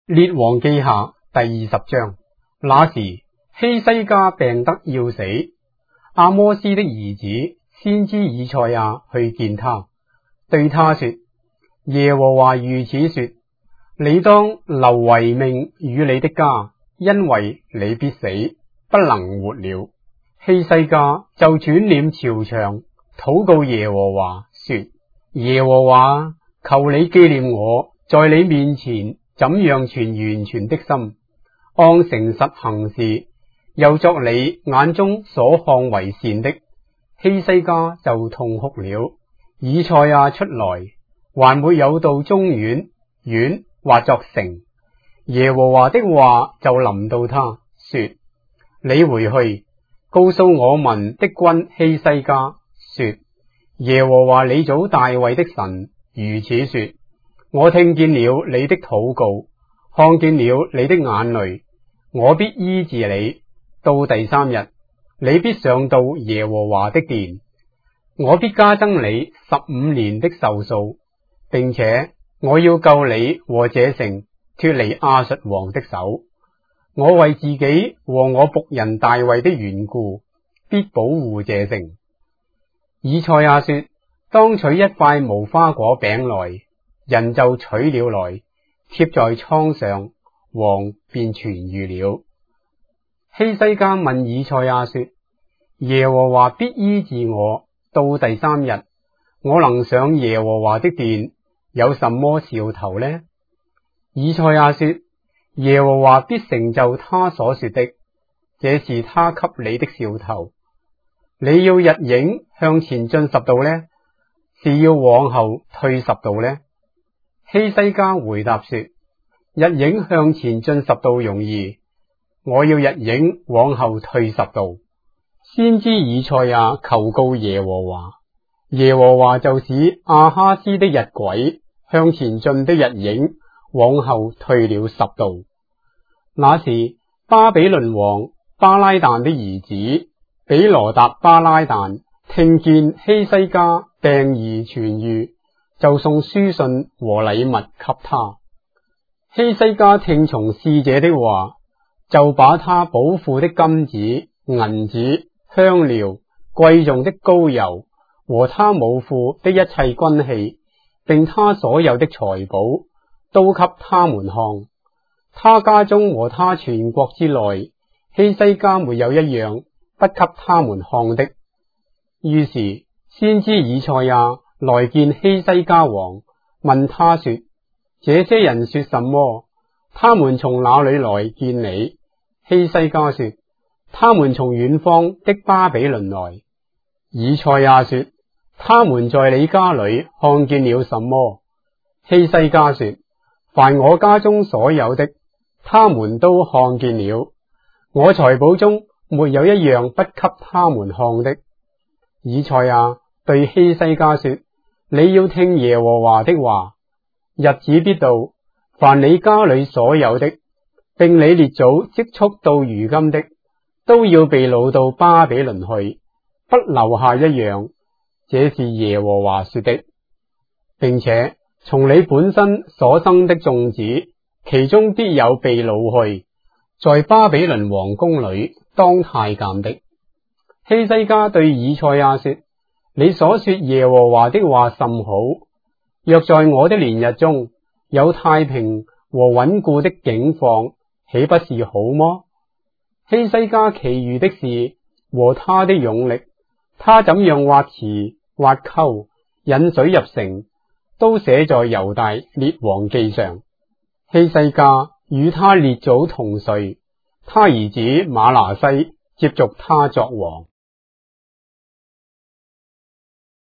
列王記下第20章。那時希西家病得要死，阿摩斯的兒子先知以賽亞去見他，對他說：耶和華如此說，你當留遺命與你的家，因為你必死，不能活了。希西家就轉臉朝牆，禱告耶和華說：耶和華，求你紀念我在你面前怎樣存完全的心，按誠實行事，又作你眼中所看為善的。希西家就痛哭了。以賽亞出來，還沒有到中院，院或作城，耶和華的話就臨到他說：你回去告訴我民的君希西家說，耶和華你祖大衛的神如此說，我聽見了你的禱告，看見了你的眼淚，我必醫治你。到第3日，你必上到耶和華的殿，我必加增你15年的壽數，並且我要救你和這城脫離亞述王的手。我為自己和我僕人大衛的緣故，必保護這城。以賽亞說：當取一塊無花果餅來，人就取了來，貼在瘡上，王便痊癒了。希西家問以賽亞說：耶和華必醫治我，到第3日，我能上耶和華的殿，有什麼兆頭呢？以賽亞說：耶和華必成就他所說的，這是他給你的兆頭。你要日影向前進10度呢，是要往後退10度呢？希西家回答說：日影向前進10度容易，我要日影往後退10度。先知以賽亞求告耶和華，耶和華就使亞哈斯的日晷向前進的日影往後退了10度。那時巴比倫王巴拉旦的兒子比羅達巴拉旦聽見希西家病而痊癒，就送書信和禮物給他。希西家聽從使者的話，就把他寶庫的金子、銀子、香料、貴重的膏油和他武庫的一切軍器，並他所有的財寶，都給他們看。他家中和他全國之內，希西家沒有一樣不給他們看的。於是先知以賽亞來見希西家王，問他說：這些人說什麼？他們從哪裏來見你？希西家說：他們從遠方的巴比倫來。以賽亞說：他們在你家裏看見了什麼？希西家說：凡我家中所有的，他們都看見了，我財寶中沒有一樣不給他們看的。以賽亞對希西家說：你要聽耶和華的話，日子必到，凡你家裏所有的，並你列祖積蓄到如今的，都要被擄到巴比倫去，不留下一樣。這是耶和華說的。並且從你本身所生的眾子，其中必有被擄去，在巴比倫王宮裏當太監的。希西家對以賽亞說：你所說耶和華的話甚好，若在我的年日中有太平和穩固的景況，豈不是好麼？希西家其餘的事和他的勇力，他怎樣挖池挖溝引水入城，都寫在猶大列王記上。希西家與他列祖同睡，他兒子瑪拿西接續他作王。